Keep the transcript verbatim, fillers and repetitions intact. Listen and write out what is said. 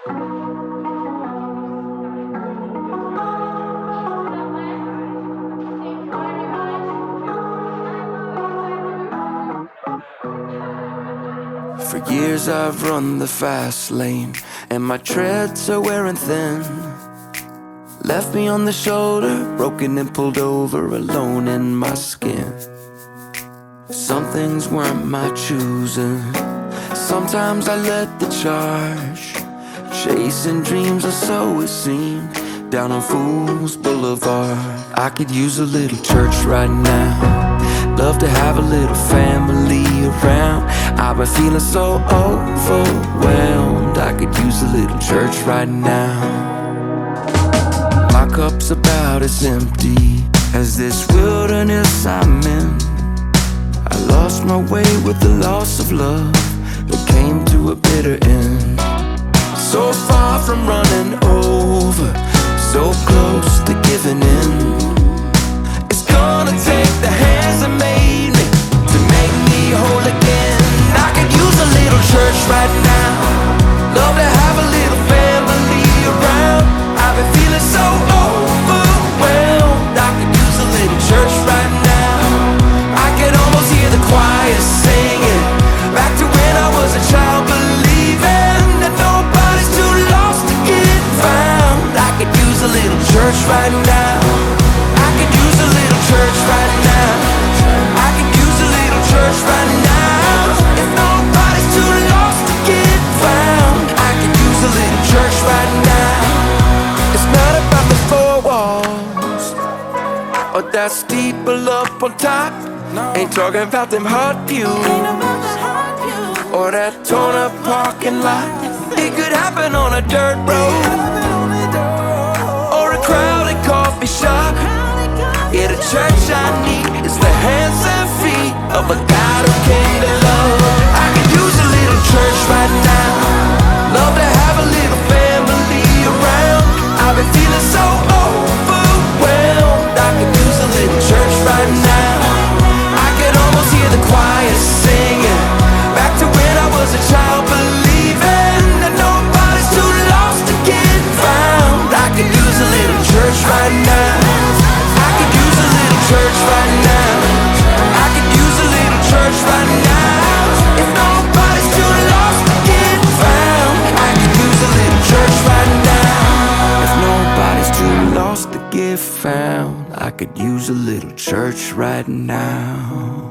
For years I've run the fast lane, and my treads are wearing thin. Left me on the shoulder, broken and pulled over, alone in my skin. Some things weren't my choosing. Sometimes I led the charge, chasing dreams, or so it seemed, down on Fools Boulevard. I could use a little church right now. Love to have a little family around. I've been feeling so overwhelmed. I could use a little church right now. My cup's about as empty as this wilderness I'm in. I lost my way with the loss of love that came to a bitter end. So far from running over, so close to giving in. It's gonna take the hands that made me to make me whole again. I could use a little church right now. Love to have a little family around. I've been feeling so overwhelmed. I could use a little church right now. I can almost hear the choir singing back to when I was a child, believing that nobody's too lost to get found. I could use a little church right now. I could use a little church right now. I could use a little church right now. If nobody's too lost to get found, I could use a little church right now. It's not about the four walls or that steeple up on top. Ain't talking about them hot views or that torn up parking lot. It could happen on a dirt road or a crowded coffee shop. Yeah, the church I need is the hands and feet of a God who came to love. I could use a little church right now. Love to have a little family around. I've been feeling so overwhelmed. I could use a little church right now. I can almost hear the choir singing back to when I was a child, believing that nobody's too lost to get found. I could use a little church right now. I could use a little church right now. I could use a little church right now. If nobody's too lost to get found, I could use a little church right now. If nobody's too lost to get found, I could use a little church right now.